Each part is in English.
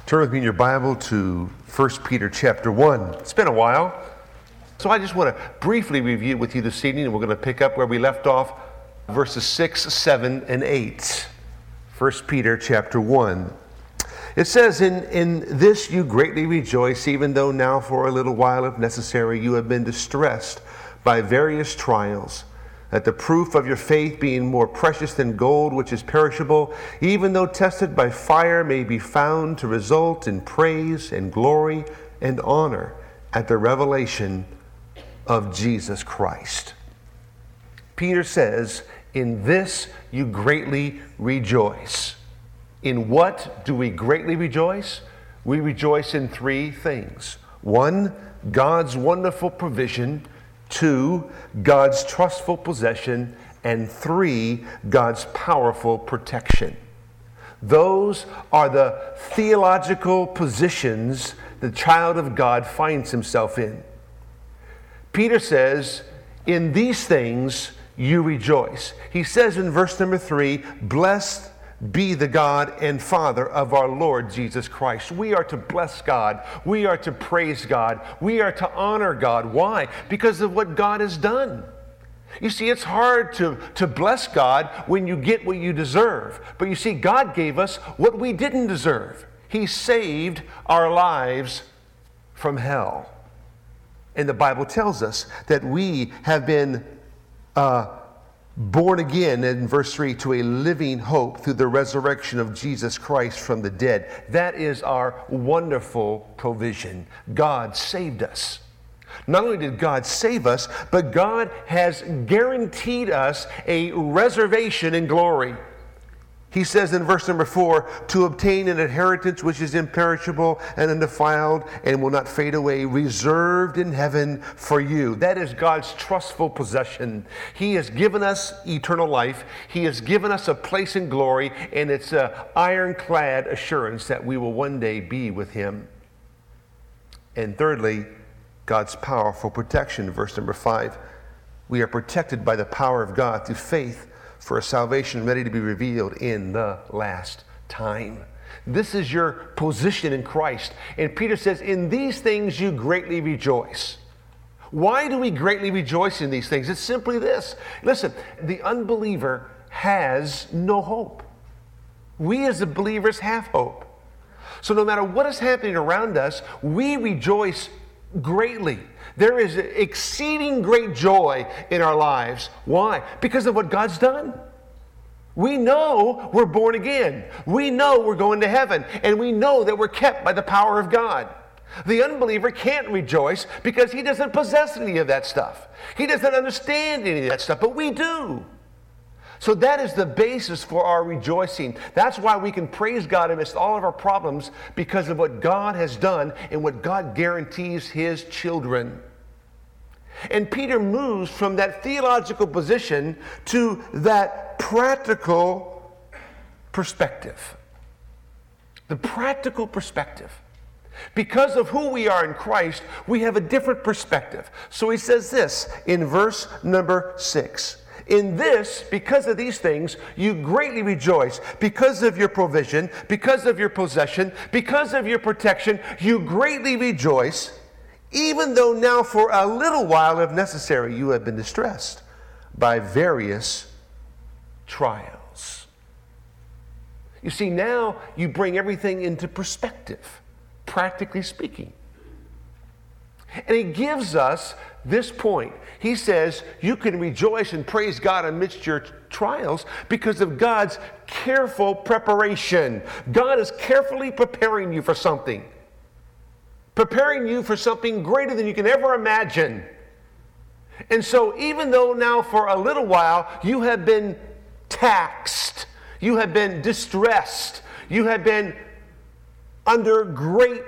Turn with me in your Bible to 1 Peter chapter 1. It's been a while, so I just want to briefly review with you this evening, and we're going to pick up where we left off, verses 6, 7, and 8. 1 Peter chapter 1. It says, in this you greatly rejoice, even though now for a little while, if necessary, you have been distressed by various trials, that the proof of your faith, being more precious than gold, which is perishable, even though tested by fire, may be found to result in praise and glory and honor at the revelation of Jesus Christ. Peter says, in this you greatly rejoice. In what do we greatly rejoice? We rejoice in three things. 1, God's wonderful provision. 2, God's trustful possession. And 3, God's powerful protection. Those are the theological positions the child of God finds himself in. Peter says, in these things you rejoice. He says in verse number 3, blessed be the God and Father of our Lord Jesus Christ. We are to bless God. We are to praise God. We are to honor God. Why? Because of what God has done. You see, it's hard to bless God when you get what you deserve. But you see, God gave us what we didn't deserve. He saved our lives from hell. And the Bible tells us that we have been born again, in verse 3, to a living hope through the resurrection of Jesus Christ from the dead. That is our wonderful provision. God saved us. Not only did God save us, but God has guaranteed us a reservation in glory. He says in verse number 4, to obtain an inheritance which is imperishable and undefiled and will not fade away, reserved in heaven for you. That is God's trustful possession. He has given us eternal life. He has given us a place in glory, and it's an ironclad assurance that we will one day be with Him. And thirdly, God's powerful protection. Verse number 5, we are protected by the power of God through faith for a salvation ready to be revealed in the last time. This is your position in Christ. And Peter says, in these things you greatly rejoice. Why do we greatly rejoice in these things? It's simply this. Listen, the unbeliever has no hope. We as the believers have hope. So no matter what is happening around us, we rejoice greatly. There is exceeding great joy in our lives. Why? Because of what God's done. We know we're born again. We know we're going to heaven. And we know that we're kept by the power of God. The unbeliever can't rejoice because he doesn't possess any of that stuff. He doesn't understand any of that stuff, but we do. So that is the basis for our rejoicing. That's why we can praise God amidst all of our problems, because of what God has done and what God guarantees His children. And Peter moves from that theological position to that practical perspective. The practical perspective. Because of who we are in Christ, we have a different perspective. So he says this in verse number 6. In this, because of these things, you greatly rejoice. Because of your provision, because of your possession, because of your protection, you greatly rejoice, even though now for a little while, if necessary, you have been distressed by various trials. You see, now you bring everything into perspective, practically speaking. And he gives us this point. He says you can rejoice and praise God amidst your trials because of God's careful preparation. God is carefully preparing you for something. Preparing you for something greater than you can ever imagine. And so even though now for a little while you have been taxed, you have been distressed, you have been under great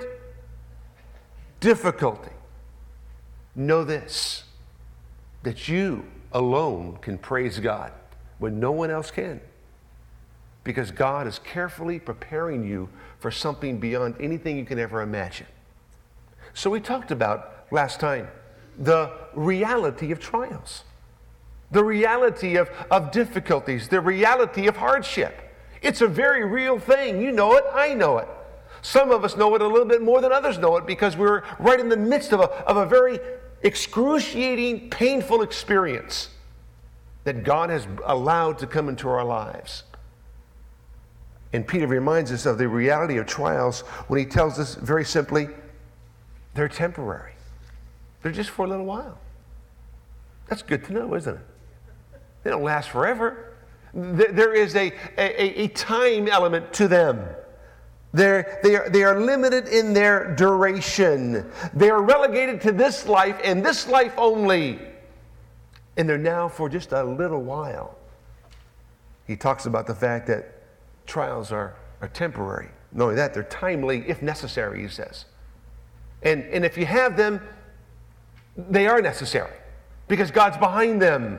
difficulty, know this, that you alone can praise God when no one else can. Because God is carefully preparing you for something beyond anything you can ever imagine. So we talked about last time the reality of trials, the reality of difficulties, the reality of hardship. It's a very real thing. You know it, I know it. Some of us know it a little bit more than others know it because we're right in the midst of a very excruciating, painful experience that God has allowed to come into our lives. And Peter reminds us of the reality of trials when he tells us very simply, they're temporary. They're just for a little while. That's good to know, isn't it? They don't last forever. There is a time element to them. They are limited in their duration. They are relegated to this life and this life only. And they're now for just a little while. He talks about the fact that trials are temporary. Not only that, they're timely if necessary, he says. And if you have them, they are necessary because God's behind them.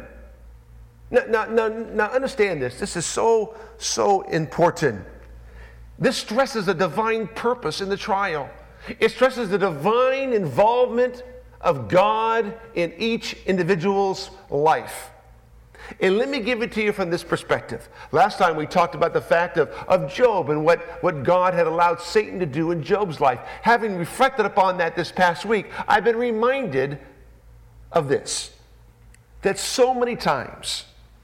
Now understand this. This is so important. This stresses a divine purpose in the trial. It stresses the divine involvement of God in each individual's life. And let me give it to you from this perspective. Last time we talked about the fact of Job and what God had allowed Satan to do in Job's life. Having reflected upon that this past week, I've been reminded of this. That so many times,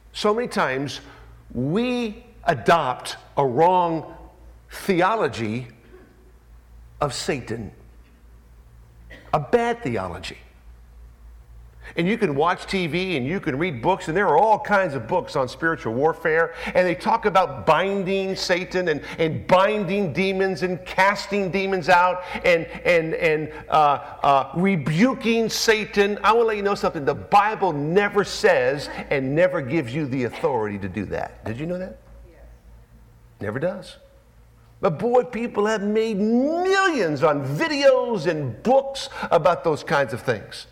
we adopt a wrong theology of Satan. A bad theology. And you can watch TV and you can read books, and there are all kinds of books on spiritual warfare, and they talk about binding Satan and binding demons and casting demons out and rebuking Satan. I want to let you know something. The Bible never says and never gives you the authority to do that. Did you know that? Yes. Never does. But boy, people have made millions on videos and books about those kinds of things.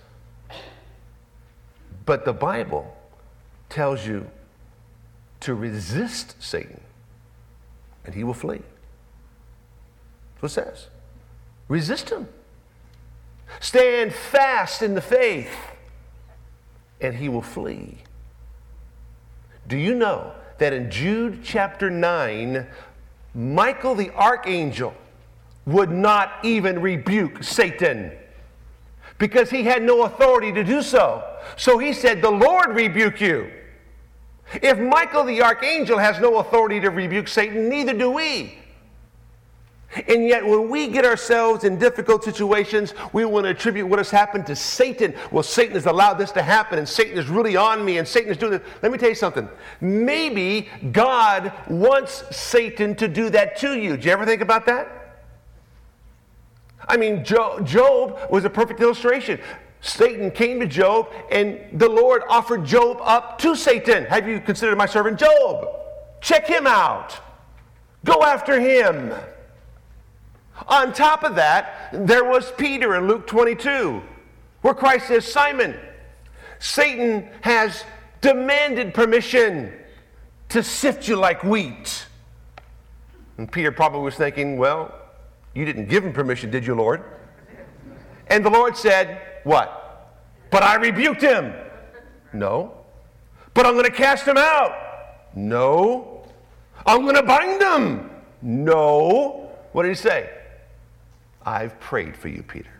But the Bible tells you to resist Satan, and he will flee. That's what it says. Resist him. Stand fast in the faith, and he will flee. Do you know that in Jude chapter 9, Michael the archangel would not even rebuke Satan because he had no authority to do so. So he said, "The Lord rebuke you." If Michael the archangel has no authority to rebuke Satan, neither do we. And yet when we get ourselves in difficult situations, we want to attribute what has happened to Satan. Well, Satan has allowed this to happen, and Satan is really on me, and Satan is doing this. Let me tell you something. Maybe God wants Satan to do that to you. Did you ever think about that? I mean, Job was a perfect illustration. Satan came to Job, and the Lord offered Job up to Satan. Have you considered my servant Job? Check him out. Go after him. On top of that, there was Peter in Luke 22, where Christ says, "Simon, Satan has demanded permission to sift you like wheat." And Peter probably was thinking, well, you didn't give him permission, did you, Lord? And the Lord said, what? "But I rebuked him." No. "But I'm going to cast him out." No. "I'm going to bind him." No. What did he say? "I've prayed for you, Peter."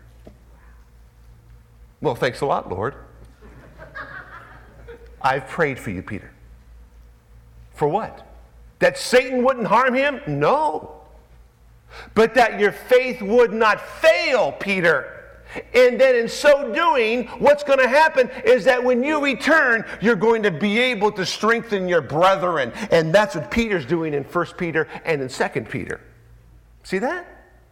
Well, thanks a lot, Lord. I've prayed for you, Peter. For what? That Satan wouldn't harm him? No. But that your faith would not fail, Peter. And then in so doing, what's going to happen is that when you return, you're going to be able to strengthen your brethren. And that's what Peter's doing in 1 Peter and in 2 Peter. See that?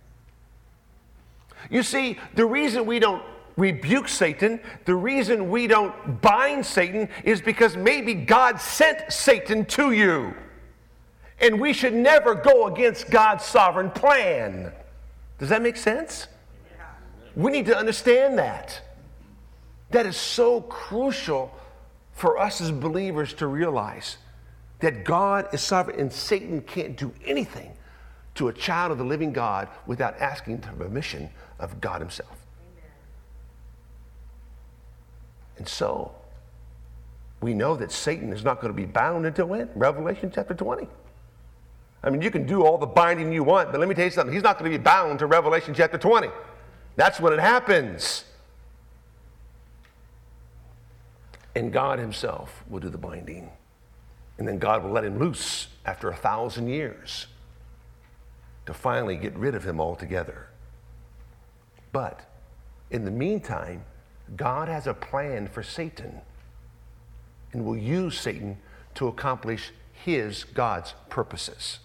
You see, the reason we don't rebuke Satan, the reason we don't bind Satan is because maybe God sent Satan to you. And we should never go against God's sovereign plan. Does that make sense? We need to understand that. That is so crucial for us as believers to realize that God is sovereign and Satan can't do anything to a child of the living God without asking the permission of God himself. Amen. And so, we know that Satan is not going to be bound until when? Revelation chapter 20. I mean, you can do all the binding you want, but let me tell you something. He's not going to be bound to Revelation chapter 20. That's when it happens. And God himself will do the binding. And then God will let him loose after 1,000 years to finally get rid of him altogether. But in the meantime, God has a plan for Satan and will use Satan to accomplish God's purposes.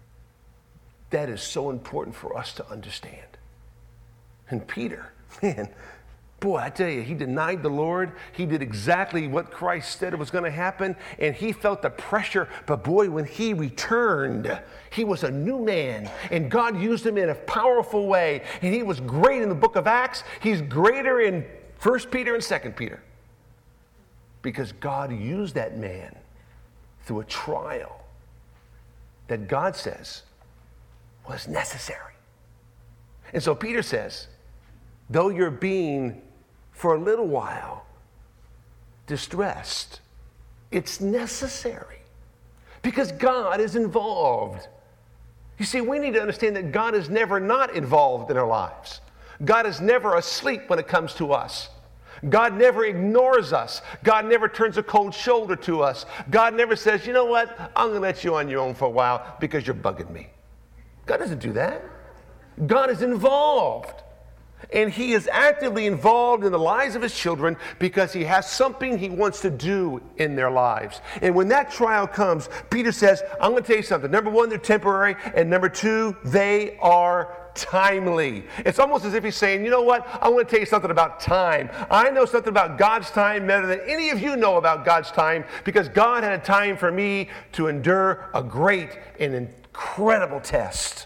That is so important for us to understand. And Peter, man, boy, I tell you, he denied the Lord. He did exactly what Christ said was going to happen, and he felt the pressure. But boy, when he returned, he was a new man, and God used him in a powerful way. And he was great in the book of Acts. He's greater in 1 Peter and 2 Peter because God used that man through a trial that God says was necessary. And so Peter says, though you're being for a little while distressed, it's necessary because God is involved. You see, we need to understand that God is never not involved in our lives. God is never asleep when it comes to us. God never ignores us. God never turns a cold shoulder to us. God never says, you know what, I'm going to let you on your own for a while because you're bugging me. God doesn't do that. God is involved. And he is actively involved in the lives of his children because he has something he wants to do in their lives. And when that trial comes, Peter says, I'm going to tell you something. Number one, they're temporary. And number two, they are timely. It's almost as if he's saying, you know what? I want to tell you something about time. I know something about God's time better than any of you know about God's time because God had a time for me to endure a great and incredible test.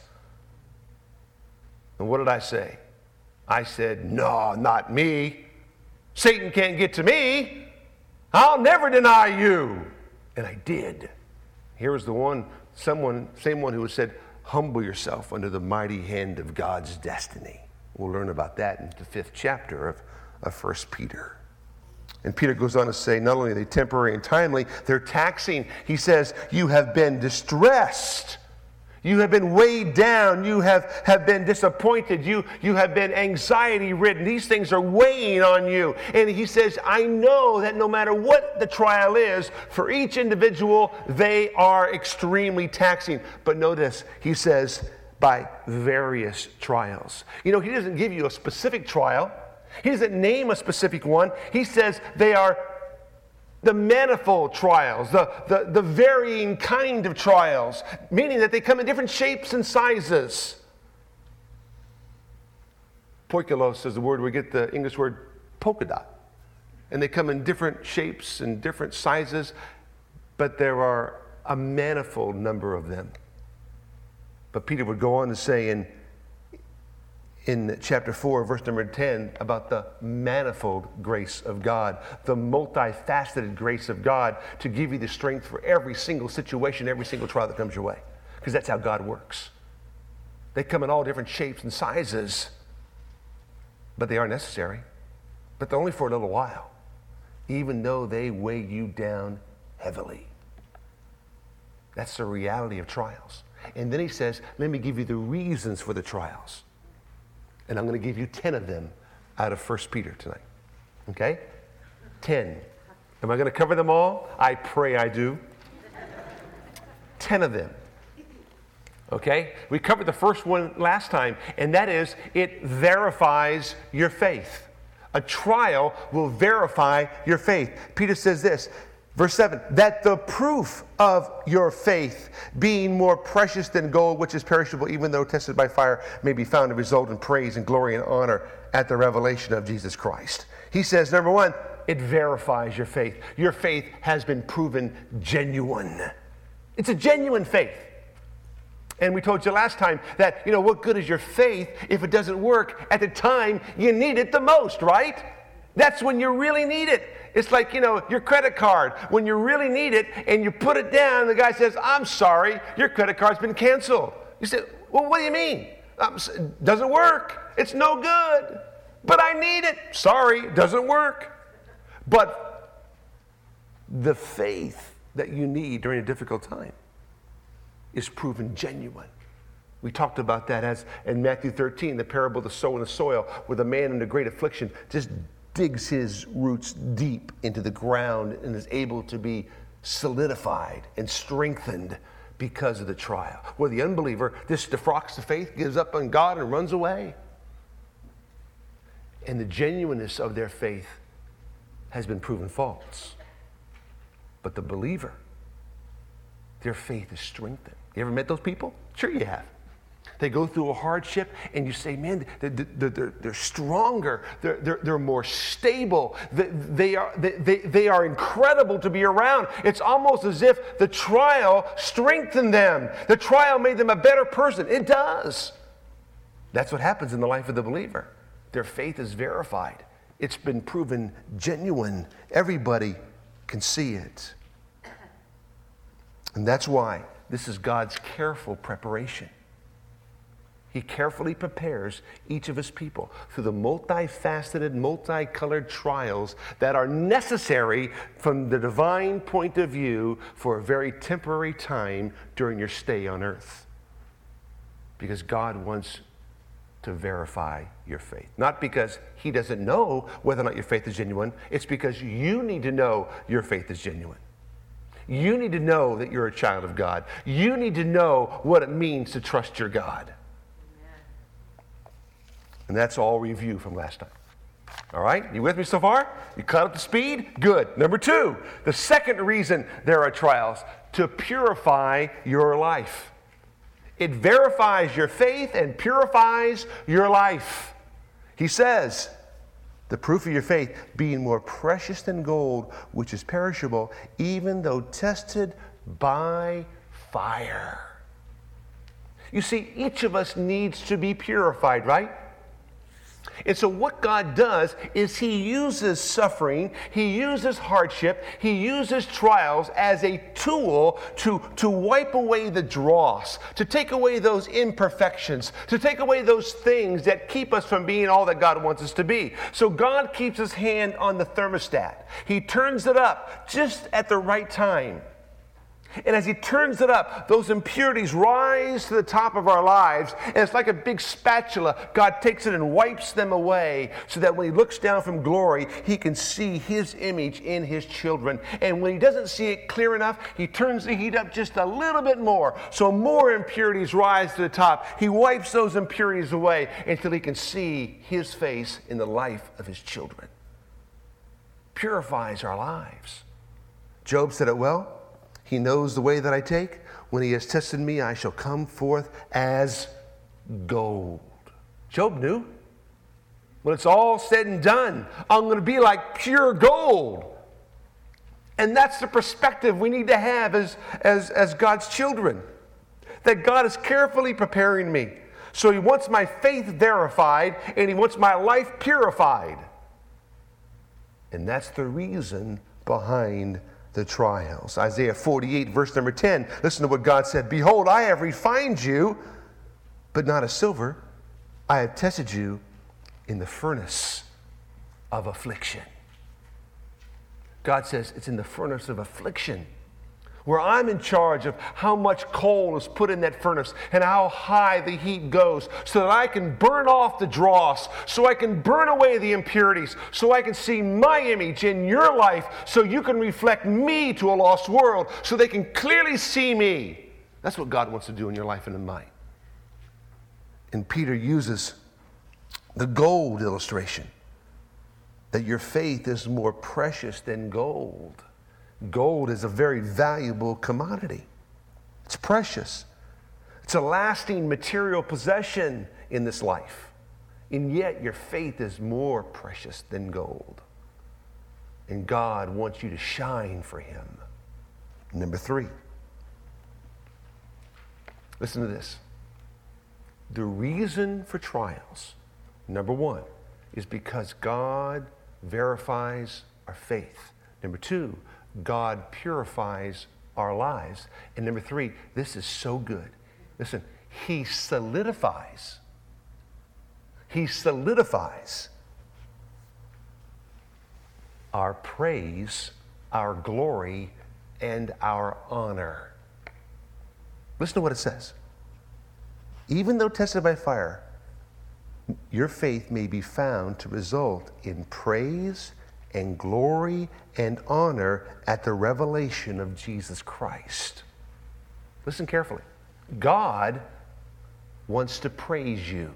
And what did I say? I said, no, not me. Satan can't get to me. I'll never deny you. And I did. Here was the same one who said, humble yourself under the mighty hand of God's destiny. We'll learn about that in the 5th chapter of 1 Peter. And Peter goes on to say, not only are they temporary and timely, they're taxing. He says, you have been distressed. You have been weighed down. You have been disappointed. You have been anxiety-ridden. These things are weighing on you. And he says, I know that no matter what the trial is, for each individual, they are extremely taxing. But notice, he says, by various trials. You know, he doesn't give you a specific trial. He doesn't name a specific one. He says they are the manifold trials, the varying kind of trials, meaning that they come in different shapes and sizes. Poikilos is the word we get the English word polka dot. And they come in different shapes and different sizes, but there are a manifold number of them. But Peter would go on to say in chapter 4, verse number 10, about the manifold grace of God, the multifaceted grace of God to give you the strength for every single situation, every single trial that comes your way. Because that's how God works. They come in all different shapes and sizes, but they are necessary. But they're only for a little while, even though they weigh you down heavily. That's the reality of trials. And then he says, let me give you the reasons for the trials. And I'm going to give you 10 of them out of 1 Peter tonight. Okay? 10. Am I going to cover them all? I pray I do. 10 of them. Okay? We covered the first one last time, and that is it verifies your faith. A trial will verify your faith. Peter says this, verse 7, that the proof of your faith, being more precious than gold, which is perishable, even though tested by fire, may be found to result in praise and glory and honor at the revelation of Jesus Christ. He says, number one, it verifies your faith. Your faith has been proven genuine. It's a genuine faith. And we told you last time that, what good is your faith if it doesn't work at the time you need it the most, right? That's when you really need it. It's like, your credit card. When you really need it and you put it down, the guy says, I'm sorry, your credit card's been canceled. You say, well, what do you mean? It doesn't work. It's no good. But I need it. Sorry, it doesn't work. But the faith that you need during a difficult time is proven genuine. We talked about that as in Matthew 13, the parable of the sower and the soil, where the man under great affliction just digs his roots deep into the ground and is able to be solidified and strengthened because of the trial. Where the unbeliever just defrocks the faith, gives up on God, and runs away. And the genuineness of their faith has been proven false. But the believer, their faith is strengthened. You ever met those people? Sure you have. They go through a hardship and you say, man, they're stronger. They're more stable. They are incredible to be around. It's almost as if the trial strengthened them. The trial made them a better person. It does. That's what happens in the life of the believer. Their faith is verified. It's been proven genuine. Everybody can see it. And that's why this is God's careful preparation. He carefully prepares each of his people through the multifaceted, multicolored trials that are necessary from the divine point of view for a very temporary time during your stay on earth. Because God wants to verify your faith. Not because he doesn't know whether or not your faith is genuine. It's because you need to know your faith is genuine. You need to know that you're a child of God. You need to know what it means to trust your God. And that's all review from last time. All right? You with me so far? You caught up to speed? Good. Number 2, the second reason there are trials, to purify your life. It verifies your faith and purifies your life. He says, the proof of your faith being more precious than gold, which is perishable, even though tested by fire. You see, each of us needs to be purified, right? And so what God does is he uses suffering, he uses hardship, he uses trials as a tool to wipe away the dross, to take away those imperfections, to take away those things that keep us from being all that God wants us to be. So God keeps his hand on the thermostat. He turns it up just at the right time. And as he turns it up, those impurities rise to the top of our lives, and it's like a big spatula. God takes it and wipes them away so that when he looks down from glory, he can see his image in his children. And when he doesn't see it clear enough, he turns the heat up just a little bit more, so more impurities rise to the top. He wipes those impurities away until he can see his face in the life of his children. Purifies our lives. Job said it well. He knows the way that I take. When he has tested me, I shall come forth as gold. Job knew. When it's all said and done, I'm going to be like pure gold. And that's the perspective we need to have as God's children. That God is carefully preparing me. So he wants my faith verified, and he wants my life purified. And that's the reason behind the trials. Isaiah 48, verse number 10. Listen to what God said. Behold, I have refined you, but not as silver. I have tested you in the furnace of affliction. God says it's in the furnace of affliction, where I'm in charge of how much coal is put in that furnace and how high the heat goes, so that I can burn off the dross, so I can burn away the impurities, so I can see my image in your life, so you can reflect me to a lost world, so they can clearly see me. That's what God wants to do in your life and in mine. And Peter uses the gold illustration, that your faith is more precious than gold. Gold is a very valuable commodity. It's precious. It's a lasting material possession in this life. And yet your faith is more precious than gold. And God wants you to shine for him. Number 3. Listen to this. The reason for trials, number 1, is because God verifies our faith. Number 2, God purifies our lives. And number 3, this is so good. Listen, he solidifies our praise, our glory, and our honor. Listen to what it says. Even though tested by fire, your faith may be found to result in praise and glory and honor at the revelation of Jesus Christ. Listen carefully. God wants to praise you.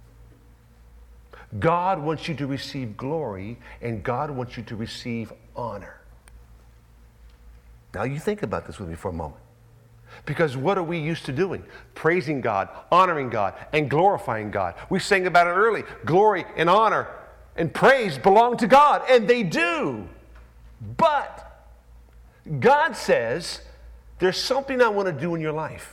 God wants you to receive glory, and God wants you to receive honor. Now you think about this with me for a moment. Because what are we used to doing? Praising God, honoring God, and glorifying God. We sang about it early. Glory and honor and praise belong to God, and they do. But God says, there's something I want to do in your life.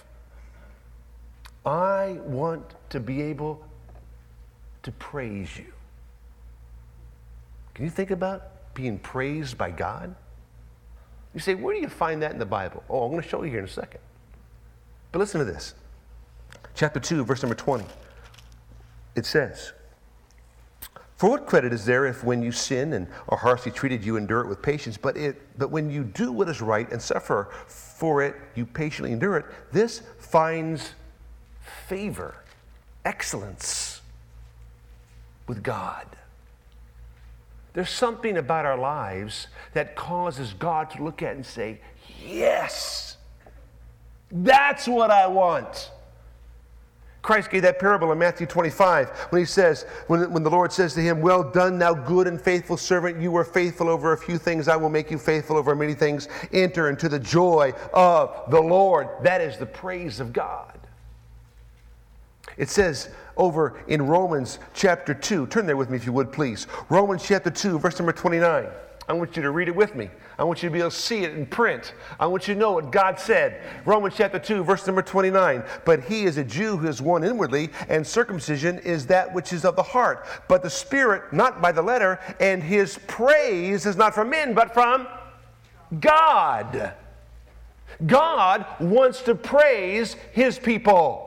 I want to be able to praise you. Can you think about being praised by God? You say, where do you find that in the Bible? Oh, I'm going to show you here in a second. But listen to this. Chapter 2, verse number 20. It says, for what credit is there if when you sin and are harshly treated, you endure it with patience? But when you do what is right and suffer for it, you patiently endure it. This finds favor, excellence with God. There's something about our lives that causes God to look at and say, yes, that's what I want. Christ gave that parable in Matthew 25 when he says, when the Lord says to him, well done, thou good and faithful servant. You were faithful over a few things. I will make you faithful over many things. Enter into the joy of the Lord. That is the praise of God. It says over in Romans chapter 2, turn there with me if you would please. Romans chapter 2, verse number 29. I want you to read it with me. I want you to be able to see it in print. I want you to know what God said. Romans chapter 2, verse number 29. But he is a Jew who is one inwardly, and circumcision is that which is of the heart. But the Spirit, not by the letter, and his praise is not from men, but from God. God wants to praise his people.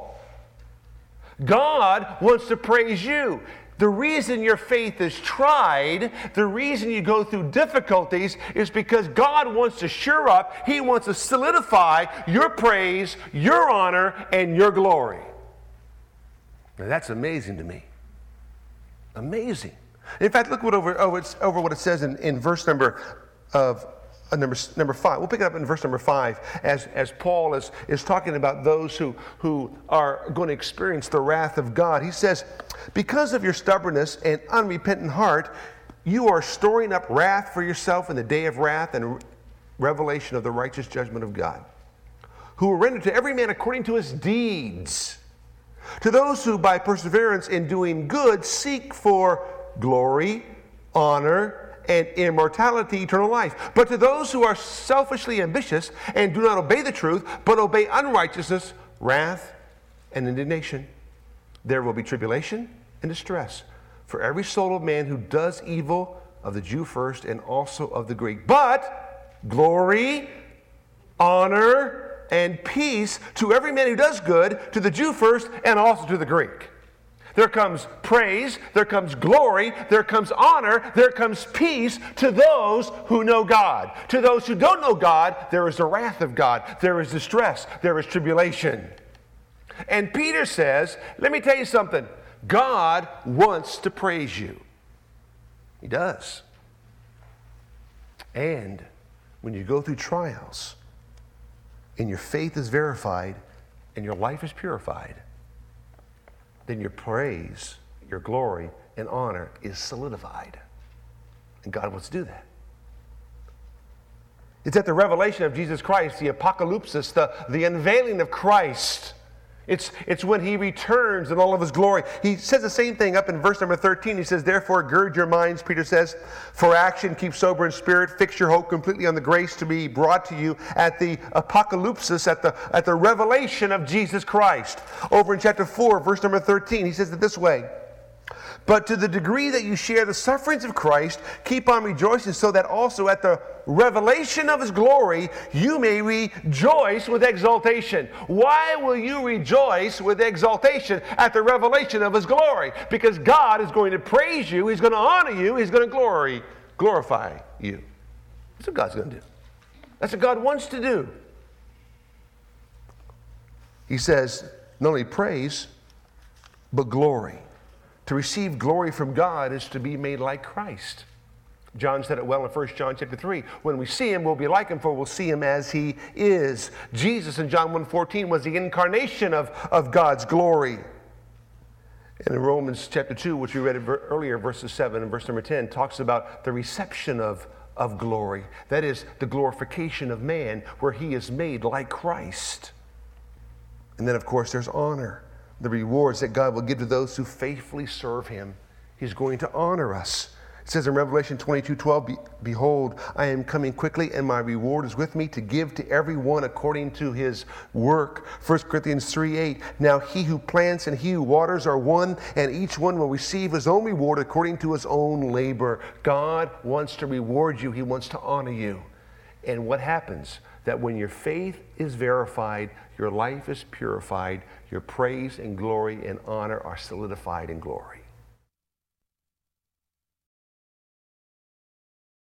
God wants to praise you. The reason your faith is tried, the reason you go through difficulties is because God wants to sure up, he wants to solidify your praise, your honor, and your glory. Now that's amazing to me. Amazing. In fact, look over what it says in verse number 5. We'll pick it up in verse number 5 as Paul is talking about those who are going to experience the wrath of God. He says, because of your stubbornness and unrepentant heart, you are storing up wrath for yourself in the day of wrath and revelation of the righteous judgment of God, who will render to every man according to his deeds. To those who by perseverance in doing good seek for glory, honor, and immortality, eternal life. But to those who are selfishly ambitious and do not obey the truth, but obey unrighteousness, wrath, and indignation, there will be tribulation and distress for every soul of man who does evil, of the Jew first and also of the Greek. But glory, honor, and peace to every man who does good, to the Jew first and also to the Greek. There comes praise, there comes glory, there comes honor, there comes peace to those who know God. To those who don't know God, there is the wrath of God, there is distress, there is tribulation. And Peter says, let me tell you something, God wants to praise you. He does. And when you go through trials, and your faith is verified, and your life is purified, then your praise, your glory, and honor is solidified. And God wants to do that. It's at the revelation of Jesus Christ, the apocalypsis, the unveiling of Christ. It's when he returns in all of his glory. He says the same thing up in verse number 13. He says, therefore gird your minds, Peter says, for action, keep sober in spirit, fix your hope completely on the grace to be brought to you at the apocalypsis, at the revelation of Jesus Christ. Over in chapter 4, verse number 13, he says it this way, but to the degree that you share the sufferings of Christ, keep on rejoicing, so that also at the revelation of his glory, you may rejoice with exultation. Why will you rejoice with exultation at the revelation of his glory? Because God is going to praise you, he's going to honor you, he's going to glorify you. That's what God's going to do. That's what God wants to do. He says, not only praise, but glory. To receive glory from God is to be made like Christ. John said it well in 1 John chapter 3. When we see him, we'll be like him, for we'll see him as he is. Jesus in John 1:14 was the incarnation of God's glory. And in Romans chapter 2, which we read earlier, verses 7 and verse number 10, talks about the reception of glory. That is the glorification of man, where he is made like Christ. And then, of course, there's honor, the rewards that God will give to those who faithfully serve him. He's going to honor us. It says in Revelation 22:12, behold, I am coming quickly, and my reward is with me to give to everyone according to his work. 1 Corinthians 3:8, now he who plants and he who waters are one, and each one will receive his own reward according to his own labor. God wants to reward you. He wants to honor you. And what happens? That when your faith is verified, your life is purified, your praise and glory and honor are solidified in glory.